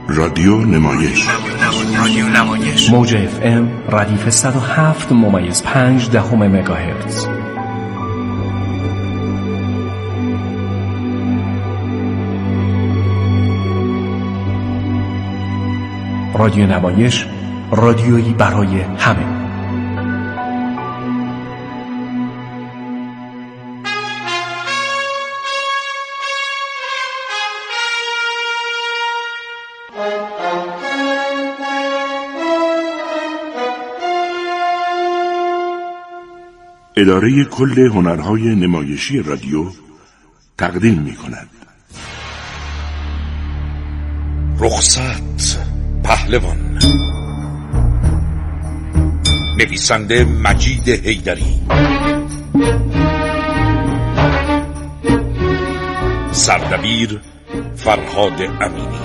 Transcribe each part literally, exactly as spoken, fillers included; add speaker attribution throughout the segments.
Speaker 1: رادیو نمایش
Speaker 2: رادیو نمایش موج اف ام ردیف صد و هفت ممیز پنج دهم مگاهرتز. رادیو نمایش، رادیویی برای همه.
Speaker 1: اداره کل هنرهای نمایشی رادیو تقدیم می کند
Speaker 3: رخصت پهلوان، نویسنده مجید حیدری، سردبیر فرهاد امینی.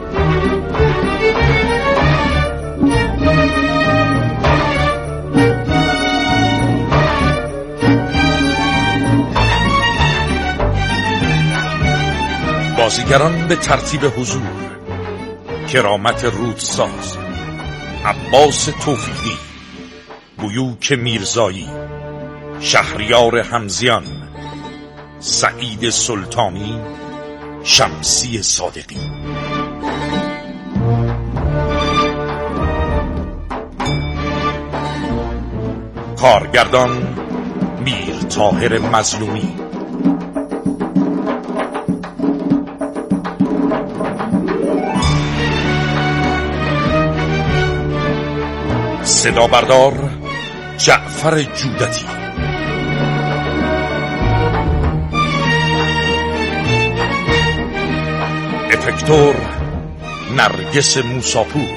Speaker 3: بازیگران به ترتیب حضور: کرامت رودساز، عباس توفیقی، بیوک میرزایی، شهریار حمزیان، سعید سلطانی، شمسی صادقی. کارگردان میر طاهر مظلومی. صدا بردار جعفر جودتی. افکتور نرگس موساپور.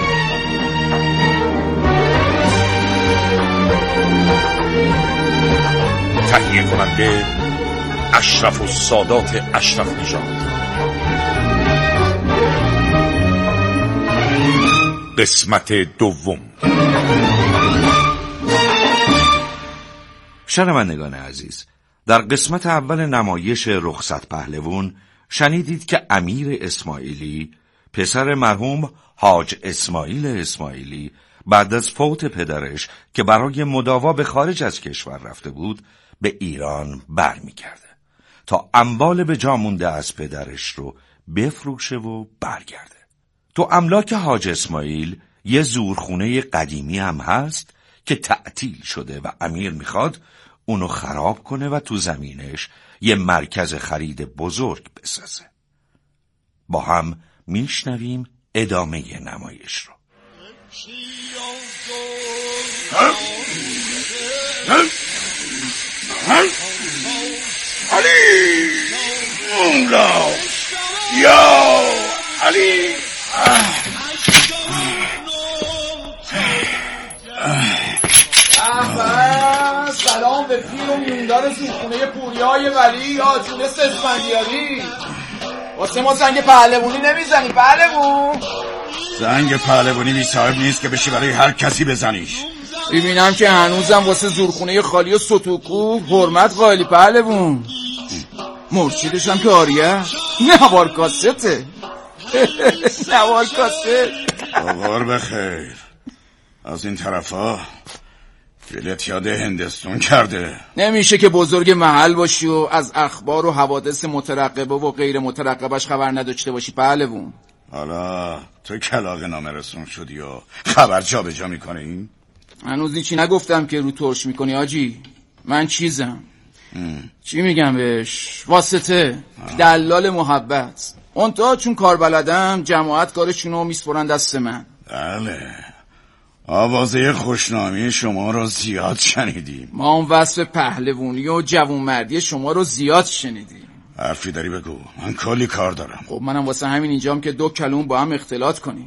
Speaker 3: تهیه کننده اشرف السادات اشرف نژاد. قسمت دوم.
Speaker 4: شنوندگان عزیز، در قسمت اول نمایش رخصت پهلوان شنیدید که امیر اسماعیلی، پسر مرحوم حاج اسماعیل اسماعیلی، بعد از فوت پدرش که برای مداوا به خارج از کشور رفته بود، به ایران برمیگرده تا اموال به جا مونده از پدرش رو بفروشه و برگرده. تو املاک حاج اسماعیل یه زورخونه قدیمی هم هست که تعطیل شده و امیر میخواد اونو خراب کنه و تو زمینش یه مرکز خرید بزرگ بسازه. با هم میشنویم ادامه نمایش رو.
Speaker 3: علی مولا یا علی.
Speaker 5: سلام به پیر و میوندار زورخونه پوریای ولی آجونست اسفندیاری. واسه ما زنگ پهلوانی نمیزنی پهلوان؟
Speaker 3: زنگ پهلوانی بی صاحب نیست که بشی برای هر کسی بزنیش.
Speaker 5: ببینم که هنوزم واسه زورخونه خالی و ستوکو حرمت قائلی پهلوان. مرشدش هم که آریه نوار کاسته. نوار کاسته.
Speaker 3: باور بخیر. از این طرفا دلت یاد هندستون کرده.
Speaker 5: نمیشه که بزرگ محل باشی و از اخبار و حوادث مترقبه و غیر مترقبش خبر نداشته باشی پهلوان.
Speaker 3: حالا تو کلاغ نامرسون شدی و خبر جا به جا میکنی؟
Speaker 5: هنوز چی نگفتم که رو ترش میکنی آجی. من چیزم ام. چی میگم بهش؟ واسطه آه. دلال محبت. اون تا چون کار بلدم جماعت کارشونو میسپرن دست من.
Speaker 3: بله، آوازه خوشنامی شما رو زیاد شنیدیم.
Speaker 5: ما اون وصف پهلوانی و جوانمردی شما رو زیاد شنیدیم.
Speaker 3: حرفی داری بگو، من کلی کار دارم.
Speaker 5: خب منم واسه همین اینجام که دو کلون با هم اختلاط کنیم.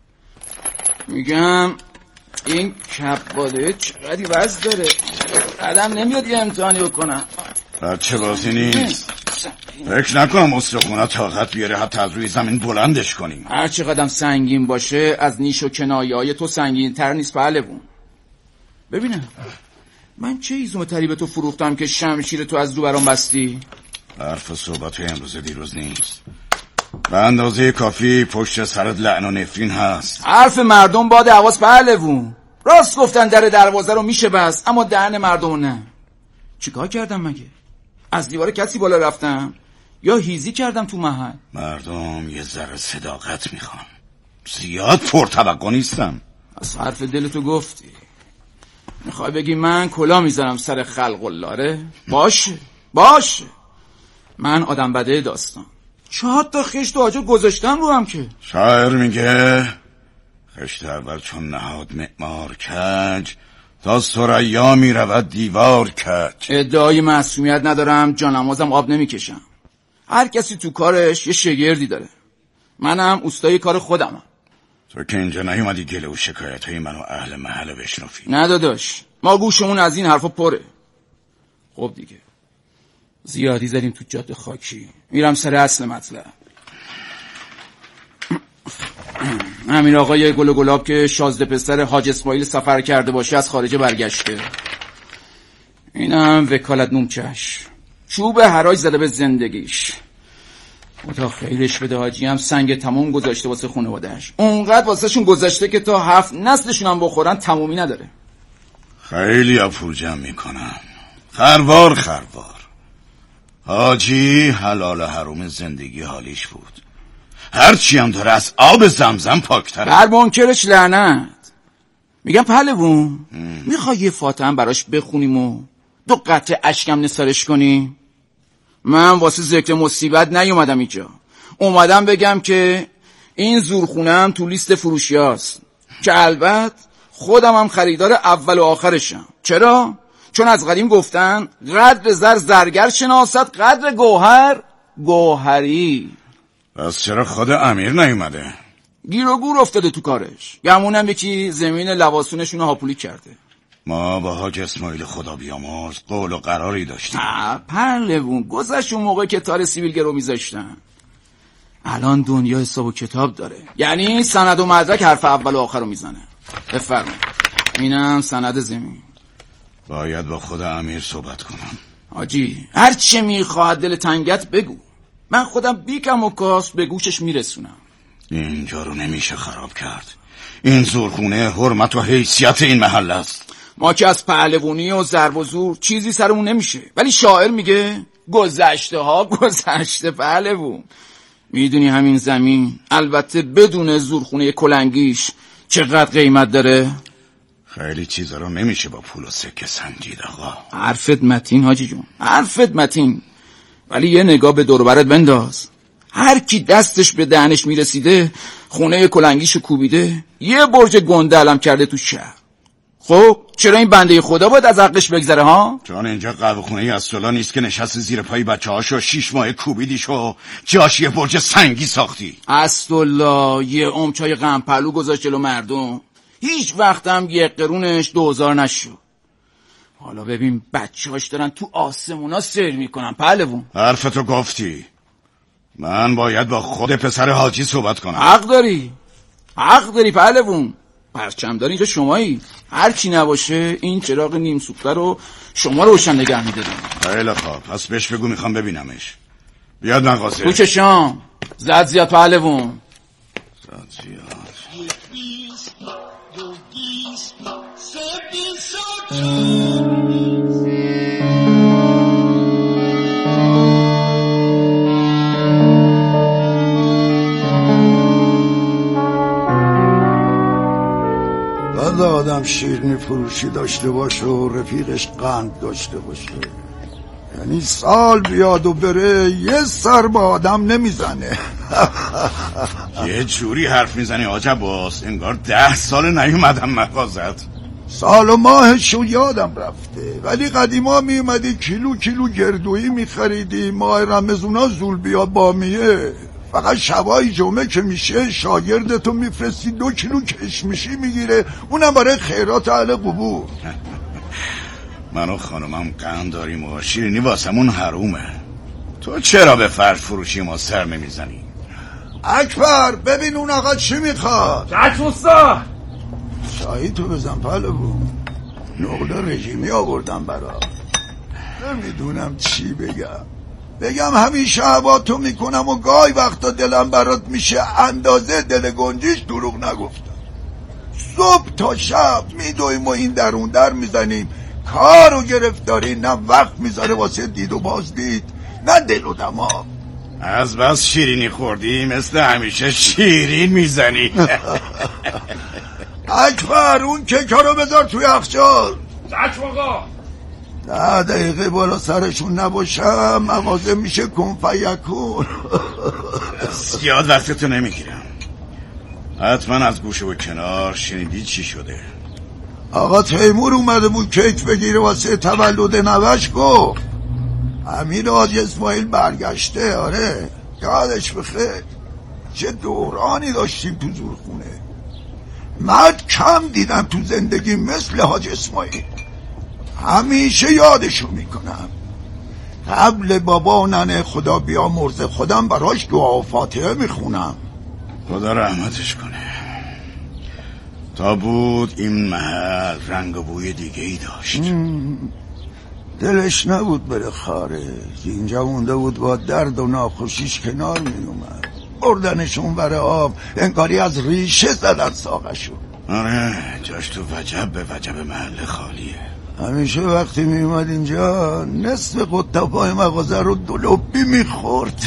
Speaker 5: میگم این کباده چقدری وزن داره، قدم نمیاد یه امتحانی بکنم.
Speaker 3: بچه بازی نیست. فکر نکنم استخونه طاقت بیاره حتی از روی زمین بلندش کنیم.
Speaker 5: هر چه قدم سنگین باشه از نیش و کنایه های تو سنگین تر نیست پهلوان. ببینم من چه ایزوم تری به تو فروختم که شمشیر تو از رو برام بستی؟
Speaker 3: حرف صحبت امروز دیروز نیست. به اندازه کافی پشت سرت لعن و نفرین هست.
Speaker 5: حرف مردم باد حواس پهلوون. راست گفتن در دروازه رو میشه بست، اما دهن مردم نه. چیکار کردم مگه؟ از دیوار کسی بالا رفتم یا هیزی کردم تو محل؟
Speaker 3: مردم یه ذره صداقت میخوان، زیاد پرتوقع نیستم.
Speaker 5: از حرف دلتو گفتی. میخوای بگی من کلا میذارم سر خلق اللاره؟ باشه باشه، من آدم بده داستان. چهار تا خشت و آجر گذاشتم رو هم که.
Speaker 3: شاعر میگه خشت اول چون نهاد معمار کج، تا ثریا میرود دیوار کج.
Speaker 5: ادعای معصومیت ندارم، جانمازم آب نمیکشم. هر کسی تو کارش یه شگردی داره. منم اوستای کار خودمم.
Speaker 3: تو که اینجا نیومدی گله و شکایت های من و اهل محل بشنفی؟
Speaker 5: نه داداش، ما گوشمون از این حرفا پره. خب دیگه زیادی زدیم تو جاده خاکی، میرم سر اصل مطلب. همین آقای گل و گلاب که شازده پسر حاج اسماعیل سفر کرده باشه از خارجه برگشته. اینم وکالت نومچش، چوب حراج زده به زندگیش. تا خیرش بده حاجی هم سنگ تموم گذاشته واسه خانواده‌اش. اونقدر واسه شون گذاشته که تا هفت نسلشون هم بخورن تمومی نداره.
Speaker 3: خیلی پول جمع میکنن، خروار خروار. حاجی حلال حروم زندگی حالیش بود، هرچی هم داره از آب زمزم پاکتره.
Speaker 5: بر منکرش لعنت. میگم پهلوون میخوای یه فاتحه براش بخونیم و دو قطره اشکم نثارش کنیم؟ من واسه ذکر مصیبت نیومدم اینجا، اومدم بگم که این زورخونم تو لیست فروشی هست که البته خودم هم خریدار اول و آخرشم. چرا؟ چون از قدیم گفتن قدر زر زرگر شناست، قدر گوهر گوهری.
Speaker 3: پس چرا خود امیر نیومده؟
Speaker 5: گیر و گور افتاده تو کارش. گمونم یکی زمین لواسونشون هاپولی کرده.
Speaker 3: ما با حاج اسماعیل خدا بیامرز قول و قراری داشتیم.
Speaker 5: پهلوون گذشت اون موقع که تار سیبیل گرو میذاشتن. الان دنیا حساب و کتاب داره، یعنی سند و مدرک حرف اول و آخر رو میزنه. بفرمایید، اینم سند زمین.
Speaker 3: باید با خود امیر صحبت کنم.
Speaker 5: حاجی هر چه میخواد دل تنگت بگو، من خودم بیکم و کاس به گوشش میرسونم.
Speaker 3: اینجا رو نمیشه خراب کرد. این زورخونه حرمت و حیثیت این محل است.
Speaker 5: ما که از پهلوونی و ضرب و زور چیزی سرمون نمیشه، ولی شاعر میگه گذشته ها گذشته. پهلوون میدونی همین زمین البته بدون زورخونه کلنگیش چقدر قیمت داره؟
Speaker 3: خیلی چیزا رو نمیشه با پول و سکه سنجید آقا.
Speaker 5: حرفت متین حاجی جون، حرفت متین، ولی یه نگاه به دور و برت بنداز. هر کی دستش به دهنش میرسیده خونه کلنگیشو کوبیده، یه برج گنده علم کرده تو شهر. خب چرا این بنده خدا باید از حقش بگذره ها؟
Speaker 3: چون اینجا قهوه خونه ای اسدالله نیست که نشست زیر پای بچه‌هاشو شیش ماه کوبیدیش و جاش یه برج سنگی ساختی.
Speaker 5: اسدالله یه عمر چای غم پلو گذاشت جلو مردم، هیچ وقت هم یه قرونش دوزار نشد. حالا ببین بچه‌هاش دارن تو آسمونا سیر میکنن. پهلوون
Speaker 3: حرفتو گفتی، من باید با خود پسر حاجی صحبت کنم.
Speaker 5: حق داری، حق داری پهلوون. پرچمدار اینجا شمایی، هر کی نباشه این چراغ نیم سوخته رو شما روشن نگه می‌دارید.
Speaker 3: خیلی خوب، پس بهش بگو میخوام ببینمش. بیاد مغازه.
Speaker 5: تو چشام زد زیاد پهلوون،
Speaker 3: زد زیاد.
Speaker 6: بعد آدم شیرینی فروشی داشته باشه و رفیقش قند داشته باشه، یعنی سال بیاد و بره یه سر با آدم نمیزنه.
Speaker 3: یه جوری حرف میزنی عجب باست، انگار ده سال نیومدم مغازت.
Speaker 6: سال و ماهشو یادم رفته، ولی قدیما میومدی کیلو کیلو گردویی میخریدی، ماه رمزونا زول بیا بامیه. فقط شبای جمعه که میشه شاگردتو میفرستی دو کیلو کشمشی میگیره، اونم برای خیرات اهل قبور.
Speaker 3: من و خانمم قند داریم و شیرینی واسمون حرومه. تو چرا به فرد فروشی ما سر نمیزنی؟
Speaker 6: اکبر ببین اون آقا چی میخواد.
Speaker 2: چشم استا
Speaker 6: شاهی تو بزن پهلوون، نقل رژیمی آوردم برا. نمیدونم چی بگم. بگم همیشه هوا تو میکنم و گاهی وقتا دلم برات میشه اندازه دل گنجیش دروغ نگفتم. صبح تا شب میدویم و این در اون در میزنیم، کار و گرفتاری نه وقت میذاره واسه دید و بازدید نه دل و دماغ.
Speaker 3: از بس شیرینی خوردی مثل همیشه شیرین میزنی.
Speaker 6: اکبر اون کیکا رو بذار توی یخچال.
Speaker 7: چشم آقا.
Speaker 6: ده دقیقه بالا سرشون نباشم مغازه میشه کن فیکون.
Speaker 3: زیاد وقتتو نمیگیرم. حتما از گوشه و کنار شنیدی چی شده؟
Speaker 6: آقا تیمور اومده بود کیک بگیره واسه تولد نوش، گفت امیر حاج اسماعیل برگشته. آره یادش بخیر، چه دورانی داشتیم تو زورخونه. مرد کم دیدم تو زندگی مثل حاج اسماعیل، همیشه یادشو میکنم. قبل بابا و ننه خدا بیا مرز خودم براش دعا و فاتحه میخونم.
Speaker 3: خدا رحمتش کنه. تا بود این محل رنگ و بوی دیگه ای داشت.
Speaker 6: دلش نبود بره خارج، اینجا مونده بود با درد و ناخوشیش کنار می اومد. بردنشون بره آب انگاری از ریشه زدن ساقشو.
Speaker 3: آره جاش تو وجب به وجب محل خالیه.
Speaker 6: همیشه وقتی می اومد اینجا نصف قطبای مغازه رو دلوبی می خورد.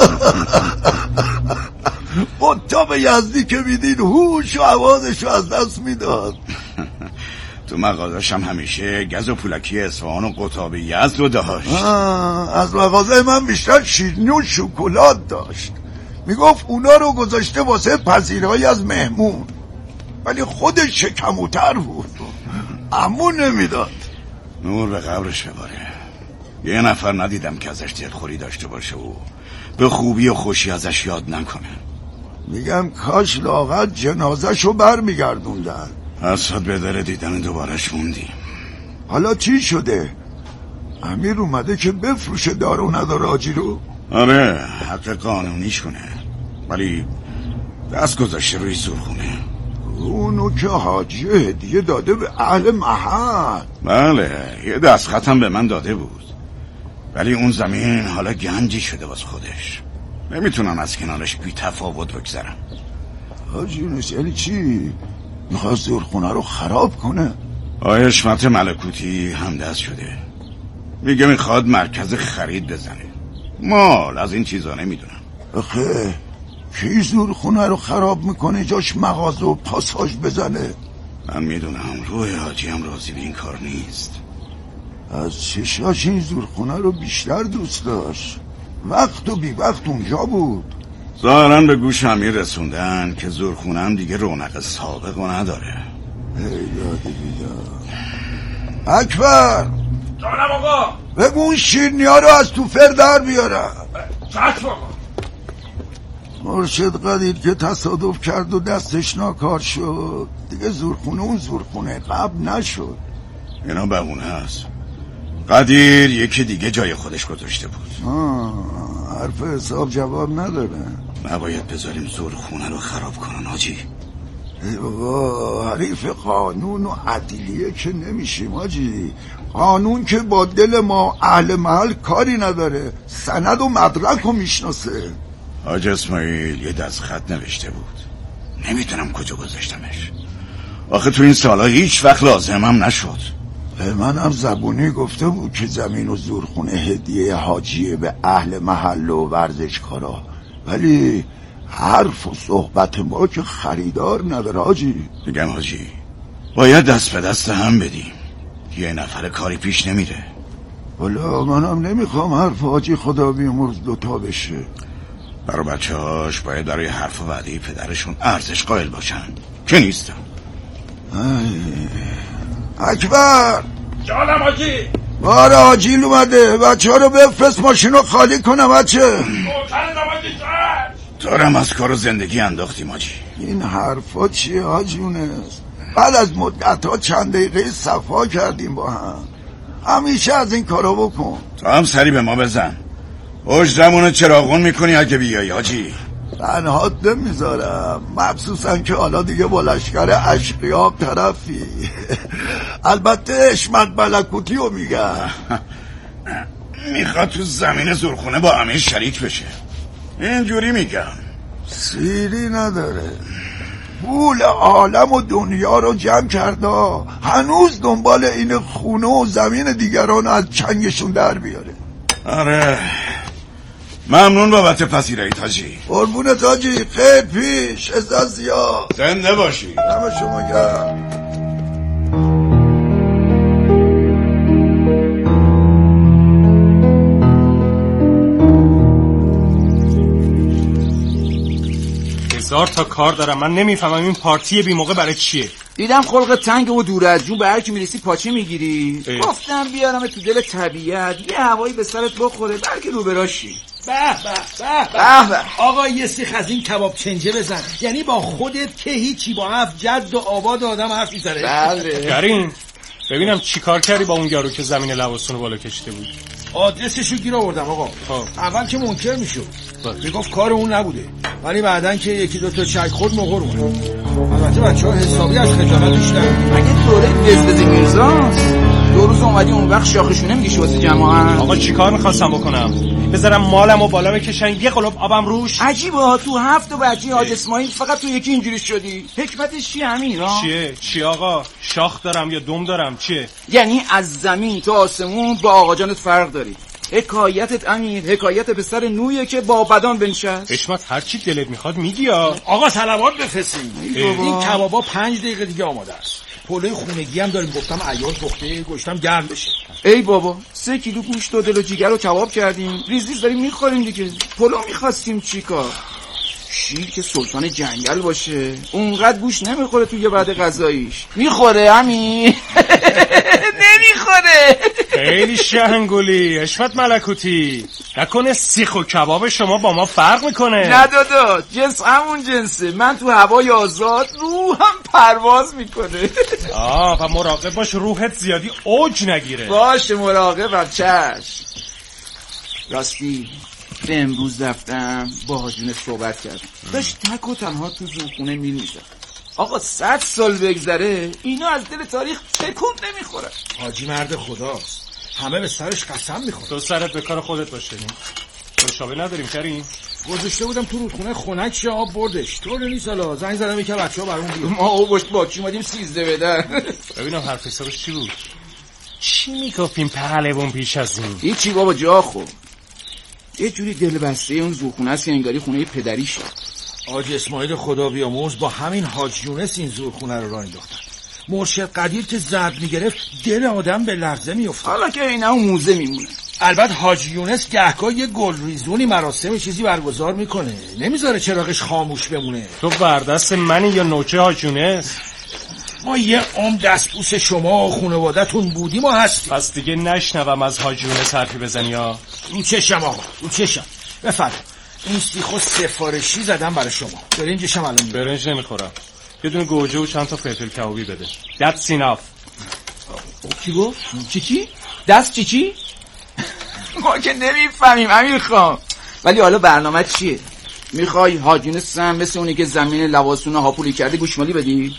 Speaker 6: قطب یزدی که میدین هوش و حواسشو از دست میداد.
Speaker 3: تو مغازش هم همیشه گز و پولکی اصفهان و قطاب یزد رو داشت.
Speaker 6: از مغازه من بیشتر شیرینی و شکلات داشت. میگفت اونا رو گذاشته واسه پذیرایی از مهمون، ولی خودش شکموتر بود، امون نمیداد.
Speaker 3: نور به قبرش بباره. یه نفر ندیدم که ازش دلخوری داشته باشه و به خوبی و خوشی ازش یاد نکنه.
Speaker 6: میگم کاش لاغر جنازه‌شو بر میگردوندن.
Speaker 3: حسرت به دل دیدن دوبارش موندیم.
Speaker 6: حالا چی شده؟ امیر اومده که بفروشه دار و ندار آجی رو؟
Speaker 3: آره حق قانونیش کنه، ولی دست گذاشته روی زورخونه.
Speaker 6: اونو که حاجی هدیه داده به اهل محل.
Speaker 3: بله یه دست ختم به من داده بود، ولی اون زمین حالا گنجی شده باز خودش. نمیتونم از کنارش بی تفاوت بگذرم.
Speaker 6: حاجی یونس یعنی چی؟ میخواد زورخونه رو خراب کنه؟
Speaker 3: آقای حشمت ملکوتی همدست شده، میگه میخواد مرکز خرید بزنه. مال از این چیزا نمیدونم.
Speaker 6: آخه کی زورخونه رو خراب میکنه جاش مغازه و پاساژ بزنه؟
Speaker 3: من میدونم روح حاجی هم راضی به این کار نیست.
Speaker 6: از چشاش این زورخونه رو بیشتر دوست داشت. وقت و بی وقت اونجا بود.
Speaker 3: ظاهرا به گوش امیر رسوندن که زورخونه هم دیگه رونق سابق و نداره.
Speaker 6: ایداد بیداد. اکبر
Speaker 7: جانم آقا.
Speaker 6: بگو اون شیرنی ها رو از تو فر در بیارم.
Speaker 7: چشم آقا.
Speaker 6: مرشد قدیر که تصادف کرد و دستش ناکار شد دیگه زورخونه اون زورخونه قبل نشد.
Speaker 3: اینا بهونه هست. قدیر یکی دیگه جای خودش گذاشته بود.
Speaker 6: آه حرف حساب جواب نداره.
Speaker 3: نباید بذاریم زورخونه رو خراب کنن حاجی.
Speaker 6: ای بابا حریف قانون و عدلیه که نمیشیم حاجی. قانون که با دل ما اهل محل کاری نداره، سند و مدرک رو میشناسه.
Speaker 3: حاج اسماعیل یه دست خط نوشته بود، نمیتونم کجا گذاشتمش. آخه تو این سالا هیچ وقت لازمم نشد.
Speaker 6: به منم زبونی گفته بود که زمین و زورخونه هدیه حاجیه به اهل محل و ورزشکارا، ولی حرف و صحبت ما که خریدار نداره حاجی.
Speaker 3: میگم حاجی باید دست به دست هم بدیم، یه نفر کاری پیش نمیره.
Speaker 6: والا منم نمیخوام حرف حاجی خدا بیامرز دوتا بشه.
Speaker 3: برای بچه هاش باید برای حرف و وعده پدرشون ارزش قائل باشن که نیستم.
Speaker 6: اکبر
Speaker 7: جانم حاجی.
Speaker 6: باره حاجیل اومده، بچه ها رو بفرست ماشین رو خالی کنه. بچه
Speaker 3: تو رم از کار و زندگی انداختیم حاجی.
Speaker 6: این حرفا چیه حاجی یونس؟ بعد از مدت ها چند دقیقه صفا کردیم با هم، همیشه از این کارا بکن.
Speaker 3: تو هم سری به ما بزن، اجرمونو چراغون میکنی اگه بیایی حاجی.
Speaker 6: تنهات نمیذارم، مخصوصا که حالا دیگه با لشکر اشقیاب طرفی. البته حشمت ملکوتی رو میگم.
Speaker 3: میخواد تو زمین زورخونه با امیر شریک بشه. اینجوری میگم.
Speaker 6: سیری نداره. پول عالم و دنیا رو جمع کرده، هنوز دنبال این خونه و زمین دیگران از چنگشون در بیاره.
Speaker 3: آره ممنون بابت پذیرایی حاجی.
Speaker 6: قربونت حاجی، خیر پیش، عزت زیاد.
Speaker 3: زنده باشی.
Speaker 6: دم شما گرم.
Speaker 2: هزار تا کار دارم، من نمیفهمم این پارتی بی موقع برای چیه.
Speaker 5: دیدم خلق تنگ و دور از جون، به هر کی میرسی پاچه میگیری. گفتم بیارم تو دل طبیعت، یه هوایی به سرت بخوره، بلکه رو براشی.
Speaker 8: به به به به آقا یه سیخ از این کباب چنجه بزن. یعنی با خودت که هیچی، با هفت جد و آباد آدم حرف میزنه.
Speaker 5: بله
Speaker 2: کریم ببینم چی کار کردی با اون یارو که زمین لواسونو بالا کشیده بود؟
Speaker 8: آدرسشو گیر آوردم آقا. اول که منکر میشد، میگفت کار اون نبوده، ولی بعدن که یکی دو تا چک خورد مغور اومد. البته بچه‌ها حسابی از خجالتش نرن.
Speaker 5: اگه دوره وزدز میرزاست دو روز اومدی اون وقت شاخشونه میگیش واسه جماعت.
Speaker 2: آقا چیکار میخواستم بکنم؟ بذارم مالمو بالا بکشن یه قلوب آبم روش؟
Speaker 5: عجیبه تو هفت و بچه حاج اسماعیل فقط تو یکی اینجوری شدی. حکمتش چیه امیر؟
Speaker 2: چیه؟ چی آقا؟ شاخ دارم یا دم دارم؟ چیه؟
Speaker 5: یعنی از زمین تا آسمون با آقا جانت فرق داری. حکایتت امیر حکایت پسر نویه که با بدان بنشست.
Speaker 2: حشمت هر چی دلت میخواد میگی.
Speaker 8: آقا صلوات بفرستین. این کبابا پنج دقیقه دیگه آماده است. پلوی خونگی هم داریم، گفتم عیار پخته گوشتم گرم بشه.
Speaker 5: ای بابا سه کیلو گوشت و دل و جیگر رو کباب کردیم، ریز ریز داریم میخوریم دیگه. پلو میخواستیم چیکار؟ شیر که سلطان جنگل باشه اونقدر گوش نمیخوره توی بعد غذاییش. میخوره امیر؟ نمیخوره.
Speaker 2: خیلی شهنگولی حشمت ملکوتی، نکنه سیخ و کباب شما با ما فرق میکنه؟
Speaker 5: نه دادا، جنس همون جنسه. من تو هوای آزاد روحم پرواز میکنه.
Speaker 2: آه و مراقب باش روحت زیادی اوج نگیره.
Speaker 5: باشه مراقبم. چشم. راستی به امروز رفتم با حاجونه صحبت کردم، داشت تک و تنها تو زورخونه میل میزد. آقا صد سال بگذره اینا از دل تاریخ تکون نمیخورن.
Speaker 8: حاجی مرد خداست، همه به سرش قسم میخورن.
Speaker 2: تو سرت به کار خودت باشه. مشابه نداریم کریم.
Speaker 8: گذاشته بودم تو رودخونه خنک شه آب بردش. تو نیست حالا زنگ زدم که بچه‌ها برام بیان.
Speaker 5: ما او باش با کی اومدیم سیزده بدن.
Speaker 2: ببینم حرف حسابش چی بود. چی میگفتیم پهلوان پیش از این؟
Speaker 5: هیچی بابا جا خوب. یه جوری دل بسته اون زورخونه است که انگاری خونه پدری شد.
Speaker 8: حاج اسماعیل خدا بیامرز با همین حاج یونس این زورخونه رو راه انداختن. مرشد قدیر که زرد میگرفت دل آدم به لرزه میافتاد.
Speaker 5: حالا که اینا اون موزه میمونه.
Speaker 8: البته حاج یونس گهگاه یه گلریزونی مراسم چیزی برگزار میکنه، نمیذاره چراغش خاموش بمونه.
Speaker 2: تو بردست منی یا نوچه حاج یونس؟
Speaker 8: ما یه عمر دستبوس شما و خانواده‌تون بودیم و هستیم.
Speaker 2: پس دیگه نشنوم از حاج یونس حرفی بزنی ها.
Speaker 8: رو چشم آقا، رو چشم. بفرم این سیخو سفارشی زدم برای شما. برنجشم الان میاد.
Speaker 2: برنج نمیخورم. یه دونه گوجه و چند تا فلفل کبابی بده. That's enough.
Speaker 5: چی گفت؟ چی چی؟ دست چی چی؟ ما که نمیفهمیم امیر خان. ولی حالا برنامه چیه؟ میخوای حاج یونس هم مثل اونی که زمین لواسونه هاپولی کرده گوشمالی بدی؟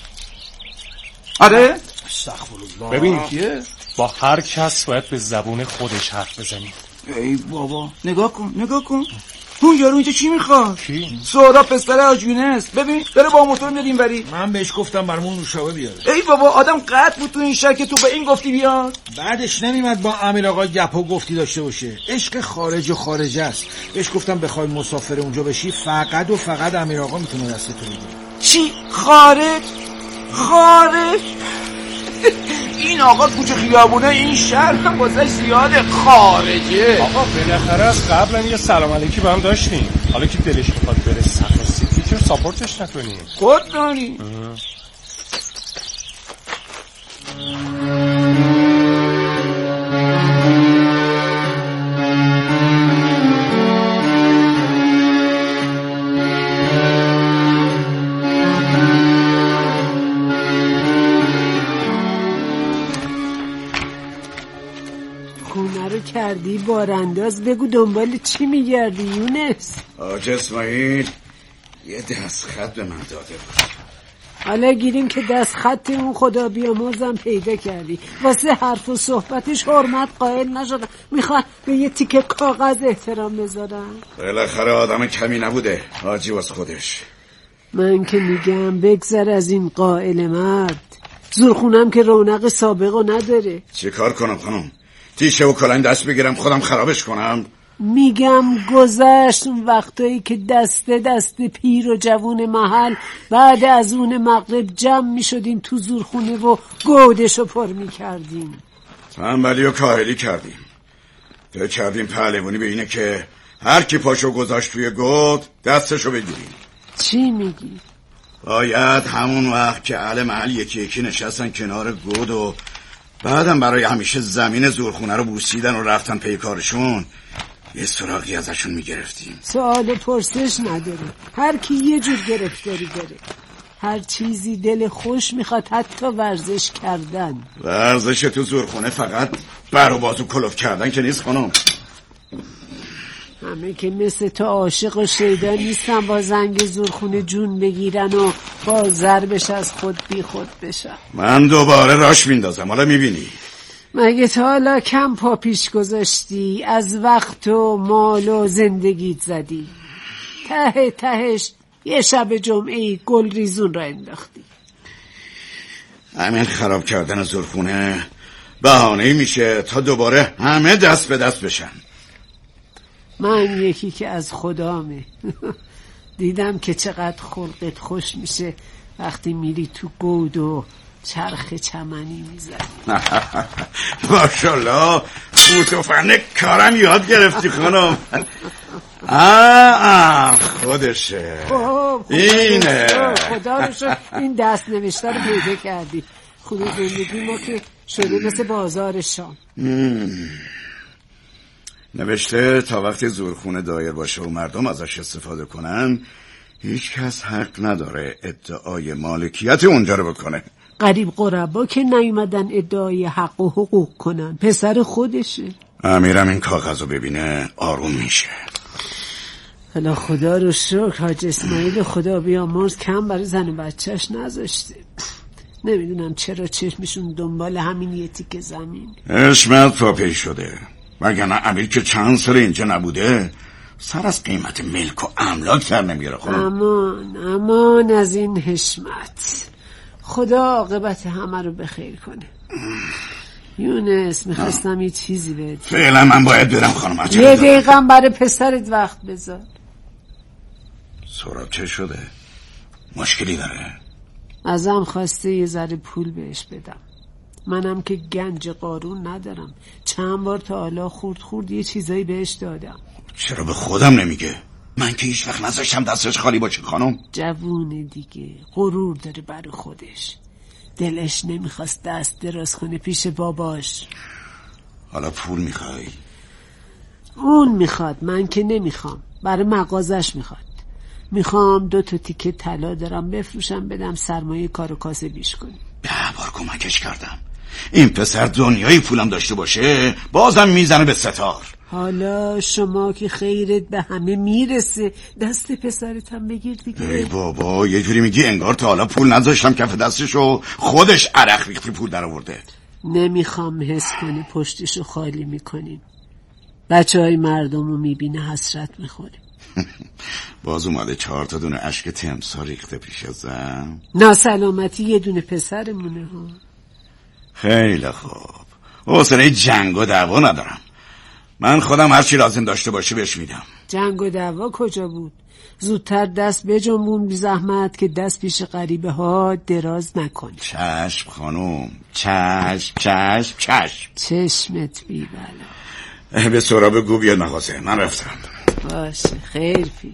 Speaker 5: آره؟
Speaker 8: استغفرالله.
Speaker 2: ببین با هر کس باید به زبون خودش حرف بزنی.
Speaker 5: ای بابا نگاه کن نگاه کن اون یارو اینجا چی میخواد؟
Speaker 2: کی؟
Speaker 5: سهراب پسر حاج یونس. ببین داره با موتور میاد اینوری.
Speaker 8: من بهش گفتم برامون نوشابه بیاره.
Speaker 5: ای بابا آدم قطع بود تو این شهر که تو به این گفتی بیاد.
Speaker 8: بعدش نمیمد با امیر آقا گپو گفتی داشته باشه. عشق خارج و خارج است. بهش گفتم بخوای مسافر اونجا بشی فقط و فقط امیر آقا میتونه دست تو بگیره.
Speaker 5: چی؟ خارج؟ خارج؟ این آقا کوچه خیابونه این شهر هم واسه زیاده خارجه.
Speaker 2: آقا بالاخره از قبلا یه سلام علیکی با هم داشتیم، حالا که دلش میخواد بره صف و سیتی چرا ساپورتش نکنیم؟
Speaker 5: خود داری؟
Speaker 9: کردی بارانداز، بگو دنبال چی میگردی یونس؟
Speaker 3: حاج اسماعیل یه دست خط به من داده بود،
Speaker 9: حالا گیریم که دست خط اون خدا بیامرزم پیدا کردی. واسه حرف و صحبتش حرمت قائل نشدم. میخواد به یه تیکه کاغذ احترام بذارم.
Speaker 3: بالاخره آدم کمی نبوده حاجی واسه خودش.
Speaker 9: من که میگم بگذر از این قائل مرد. زورخونم که رونق سابقو نداره.
Speaker 3: چه کار کنم خانم؟ تیشه و کلنگ دست بگیرم خودم خرابش کنم؟
Speaker 9: میگم گذشت اون وقتایی که دست دست پیر و جوون محل بعد از اون مغرب جمع میشدیم تو زورخونه و گودشو پر میکردیم.
Speaker 3: تنبلی و کاهلی کردیم. فکر کردیم پهلوانی به اینه که هر کی پاشو گذاشت توی گود دستشو بگیریم.
Speaker 9: چی میگی؟
Speaker 3: باید همون وقت که اهل محل یکی یکی نشستن کنار گود و بعدم برای همیشه زمین زورخونه رو بوسیدن و رفتن پی کارشون یه سراغی ازشون میگرفتیم.
Speaker 9: سوال پرسش نداره. هر کی یه جور گرفتاری داره. هر چیزی دل خوش میخواد، حتی ورزش کردن.
Speaker 3: ورزش تو زورخونه فقط بر و بازو کلوف کردن که نیست خانم.
Speaker 9: همه که مثل تو عاشق و شیدا نیستن با زنگ زورخونه جون بگیرن و با ضربش از خود بی خود بشن.
Speaker 3: من دوباره راش میندازم. حالا میبینی
Speaker 9: مگه تا حالا کم پا پیش گذاشتی؟ از وقت و مال و زندگیت زدی. ته تهش یه شب جمعه گل ریزون را انداختی.
Speaker 3: همین خراب کردن زورخونه بهانه‌ای میشه تا دوباره همه دست به دست بشن.
Speaker 9: من یکی که از خدامه. دیدم که چقدر خلقت خوش میشه وقتی میری تو گود و چرخ چمنی میزنی.
Speaker 3: ماشالله فوت و فن کارم یاد گرفتی خانم. آه خودشه. اینه.
Speaker 9: خدا رو شد این دست نوشته رو پیدا کردی. خونه زندگی ما که شده مثل بازار شام.
Speaker 3: نوشته تا وقتی زورخونه دایر باشه و مردم ازش استفاده کنن هیچ کس حق نداره ادعای مالکیت اونجا رو بکنه.
Speaker 9: قریب قربا که نیومدن ادعای حق و حقوق کنن. پسر خودشه.
Speaker 3: امیرم این کاغذ رو ببینه آروم میشه.
Speaker 9: حالا خدا رو شکر حاج اسماعیل خدا بیامرز کم برای زن و بچهش نذاشته. نمیدونم چرا چشمشون دنبال همین یه تیکه زمین.
Speaker 3: حشمت پاپی شده. وگرنه امیر که چند سال اینجا نبوده سر از قیمت ملک و املاک در نمیاره خانم.
Speaker 9: امان امان از این حشمت. خدا عاقبت همه رو بخیر کنه. یونس میخواستم یه چیزی بهت.
Speaker 3: فعلا من باید برم خانم.
Speaker 9: یه دقیقه برای پسرت وقت بذار.
Speaker 3: سراب چه شده؟ مشکلی داره؟
Speaker 9: ازم خواسته یه ذره پول بهش بدم. منم که گنج قارون ندارم. چند بار تا حالا خورد خورد یه چیزایی بهش دادم.
Speaker 3: چرا به خودم نمیگه؟ من که هیچ وقت نذاشتم دستش خالی باشه خانم.
Speaker 9: جوونه دیگه، غرور داره برای خودش. دلش نمیخواست دست دراز کنه پیش باباش.
Speaker 3: حالا پول میخوای؟
Speaker 9: اون میخواد، من که نمیخوام. برای مغازش میخواد. میخوام دو تا تیکه طلا دارم بفروشم بدم سرمایه کار و کاسبیش کنیم.
Speaker 3: ده بار کمکش کردم. این پسر دنیای پولم داشته باشه بازم میزنه به ستار.
Speaker 9: حالا شما که خیرت به همه میرسه دست پسرت هم بگیر دیگه.
Speaker 3: ای بابا یه جوری میگی انگار تا حالا پول نذاشتم کف دستشو خودش عرق ریختی پول در آورده.
Speaker 9: نمیخوام حس کنی پشتشو خالی میکنیم. بچه های مردم رو میبینه حسرت میخوره.
Speaker 3: باز اومده چهار تا دونه اشک تمسا ریخته پیش ازم.
Speaker 9: ناسلامتی یه دونه پسرمونه ها.
Speaker 3: خیلی خوب. حوصله جنگ و دعوا ندارم. من خودم هرچی لازم داشته باشه بهش میدم.
Speaker 9: جنگ و دعوا کجا بود؟ زودتر دست بجنبون بی زحمت که دست پیش غریبه ها دراز نکنی.
Speaker 3: چشم خانوم، چشم چشم چشم.
Speaker 9: چشمت بی بلا.
Speaker 3: به سراب گو بیاد مغازه. من رفتم.
Speaker 9: باشه خیر پیش.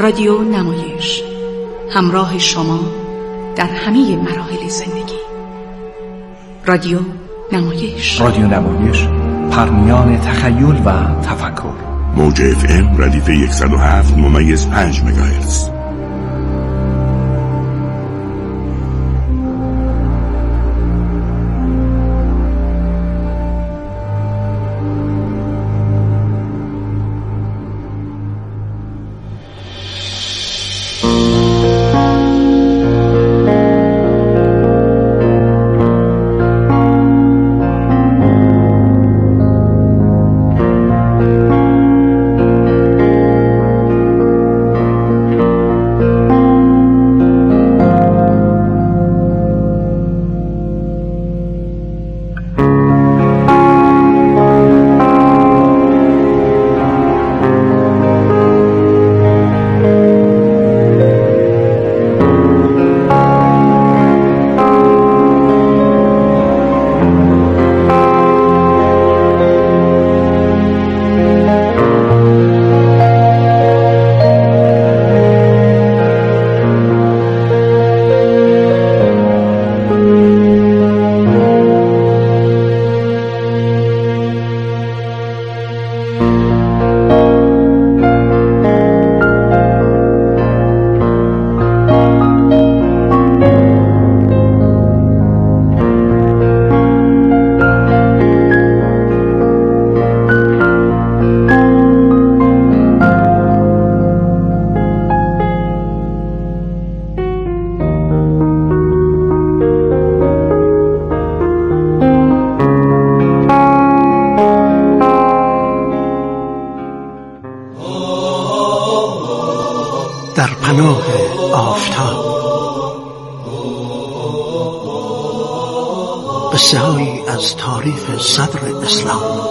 Speaker 10: رادیو نمایش، همراه شما در همه مراحل زندگی. رادیو نمایش
Speaker 2: رادیو نمایش، پرمیان تخیل و تفکر.
Speaker 1: موج اف ام ردیف صد و هفت ممیز پنج مگاهرتز.
Speaker 9: در پناه آفتاب، قصه هایی از تاریخ صدر اسلام.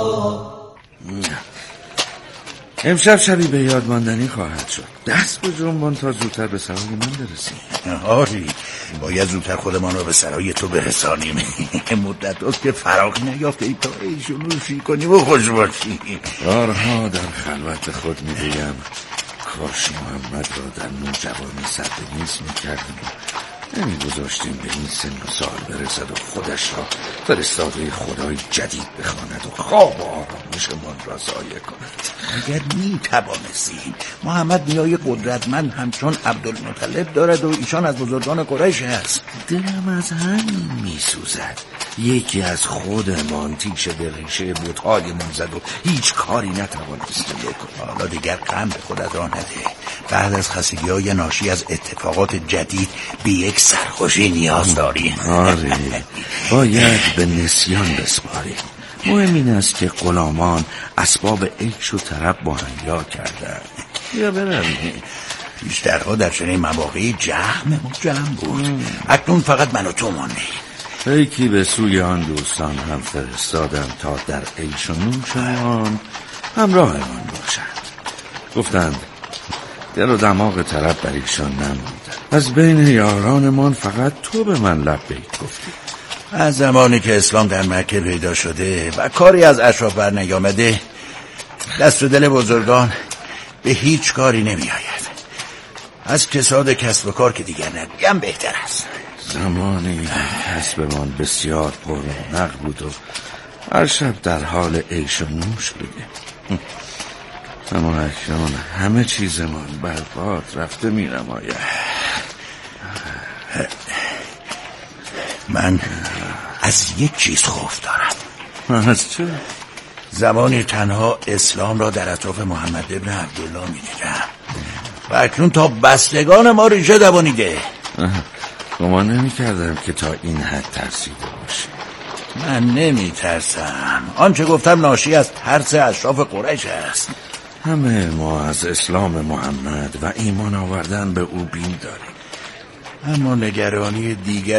Speaker 4: امشب شبی به یاد ماندنی خواهد شد. دست به جنبان تا زودتر به سرای من برسیم.
Speaker 3: آری، باید زودتر خودمان رو به سرای تو برسانیم. مدت است که فراغی نیافته تا ایشو نوشی کنیم و خوش باشیم.
Speaker 4: بارها در خلوت خود میگویم کاش محمد را در نوجوانی سر به میز میکردیم و نمیگذاشتیم به این سن و سال برسد و خودش را فرستاده خدای جدید بخواند و خواب و آرامشمان را ضایع کند.
Speaker 3: اگر می توانستیم. محمد نیای قدرتمند همچون عبدالمطلب دارد و ایشان از بزرگان قریش است.
Speaker 4: دلم از همین می سوزد. یکی از خودمان تیشه به ریشه بت‌های من زد و هیچ کاری نتوانستیم بکنیم.
Speaker 3: حالا دیگر غم به خودت را نده. بعد از خستگی‌های ناشی از اتفاقات جدید به یک سرخوشی نیاز داریم.
Speaker 4: آره، باید به نسیان بسپاریم. مهم این است که غلامان اسباب عیش و طرب مهیا کردند. یا برویم.
Speaker 3: بیشترها در چنین مواقعی جمع جمع بود. اکنون فقط من و تو ماندیم.
Speaker 4: یکی به سوی آن دوستان هم فرستادم تا در عیش و نوشمان همراهمان باشند. گفتند دل و دماغ طرب بر ایشان نماند. از بین یارانمان فقط تو به من لبیک گفتی.
Speaker 3: از زمانی که اسلام در مکه پیدا شده و کاری از اشراف بر نیامده، دست و دل بزرگان به هیچ کاری نمی آید. از کساد کسب و کار که دیگر نگویم بهتر است.
Speaker 4: زمانی کسبمان بسیار پر رونق بود و هر شب در حال عیش و نوش بودیم. اما اکنون همه چیزمان برباد رفته می نماید.
Speaker 3: من از یک چیز خوف دارم.
Speaker 4: از چه؟
Speaker 3: زمانی تنها اسلام را در اطراف محمد ابن عبدالله می دیدم و اکنون تا بستگان ما ریشه دوانیده.
Speaker 4: گمان نمی کردم که تا این حد ترسیده باشی.
Speaker 3: من نمی ترسم. آنچه گفتم ناشی از ترس اشراف قریش است.
Speaker 4: همه ما از اسلام محمد و ایمان آوردن به او بیم داریم.
Speaker 3: اما نگرانی دیگر